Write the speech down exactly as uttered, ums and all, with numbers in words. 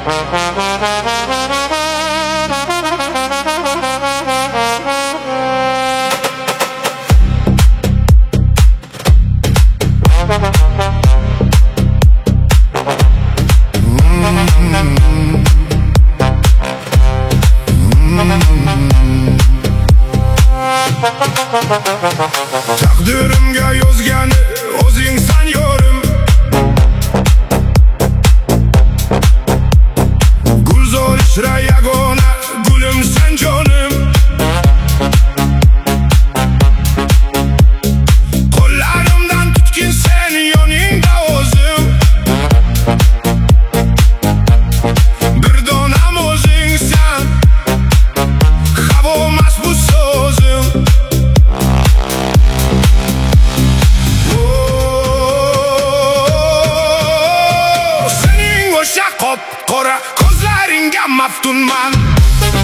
Taqdirimga yozgani o'zingsan yorim, gulzor ishra yagona gulimsan jonim. Qo'llarimdan tutgin sen yoningda o'zim, bir donam o'zingsan, havomas bu so'zim. Qop qora ko'zlaringga maftunman.